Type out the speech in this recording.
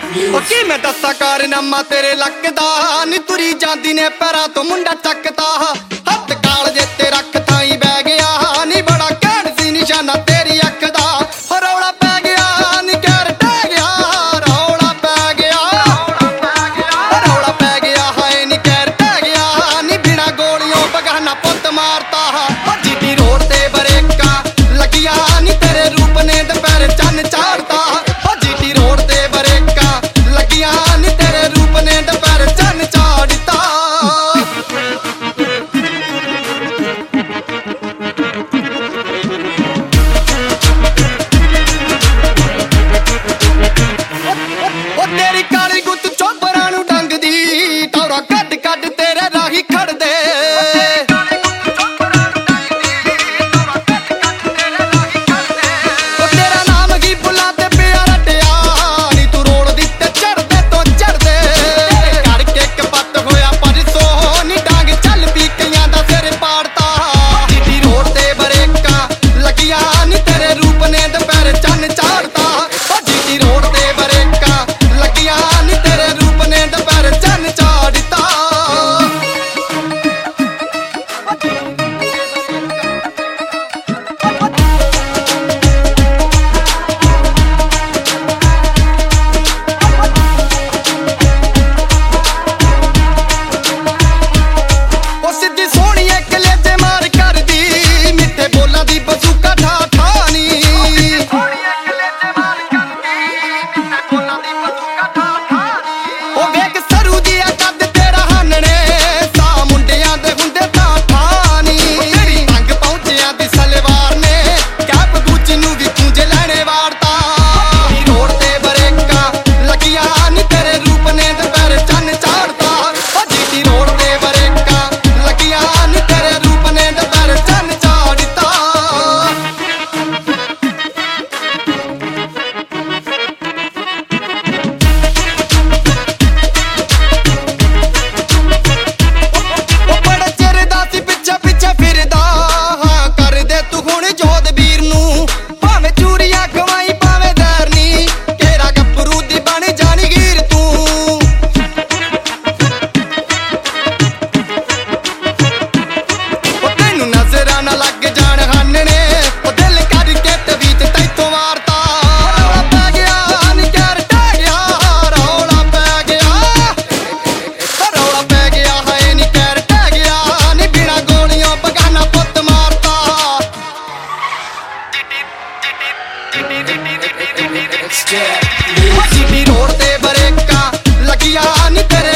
कि मैं दसा कारनामा तेरे लकदा नी तुरी जांदी ने पैरां तो मुंडा चकदा हत्थ काल जे ते रख ताई बह गया नी बड़ा कहण सी निशाना तेरी अख दा रौला पै गया नी कहर टह गया रौला पै गया रौला पै गया हाय नी कहर टह गया नी बिना गोलियों बगाना पुत मारता जीटी रोड ते बरेका लगिया नी तेरे रूप ने दोपहर चन्न चाड़ता जीटी रोड ते बरेका लगिया नी तेरे रूप ने दोपहर चन्न चाड़ता तेरी काली गुत्त चोपरां नूं डंगदी टौरा कड कड तेरे राही खड़दे तेरा नाम की बुला ते पिया रटिया नी तू रोड़ दी ते चढ़दे तो चढ़दे करके कपत होया परसों नी डांग चल पी कईयां दा सिर पाड़ता जीटी रोड़ ते बरेका लगिया नी तेरे रूप ने दोपहर चन्न चाड़ता जीटी रोड ते बरेका लगिया नी तेरे रूप ने दोपहर चन्न चाड़ता ओ सिद्धी सोहणीए कलेजे मार करदी मिठे बोलां दी बसूका ठा ठानी ओ वेख सरू दी कद तेरा हानने सा मुंडियां दे हुंदे तां ठानी तेरी तंग पहुंचिया दी सलवार ने कैप गुच नूं भी पूंजे लैणे वारता रोड ते बरेका लगिया नी तेरे रूप ने दोपहर चन्न चाड़ता जीटी रोड ते बरेका लगिया नी तेरे रूप ने दोपहर चन्न चाड़ता बड़े चिर दा सी पिछे पिछे फिरदा कर दे तू हुण जोधवीर नूं भावें चूरियां खवाई भावें दैरनी केरा गब्बरू दी बन जानी गिर तू तेनू नजरां ना लग जाण हानने दिल करके ते बीच तैथों वारता रौला पै गया नी कहर टह गया रौला पै गया रौला पै गया हाय नी कहर टह गया नी बिना गोलियों बगाना पुत मारता जीटी रोड ते बरेका लगिया नी तेरे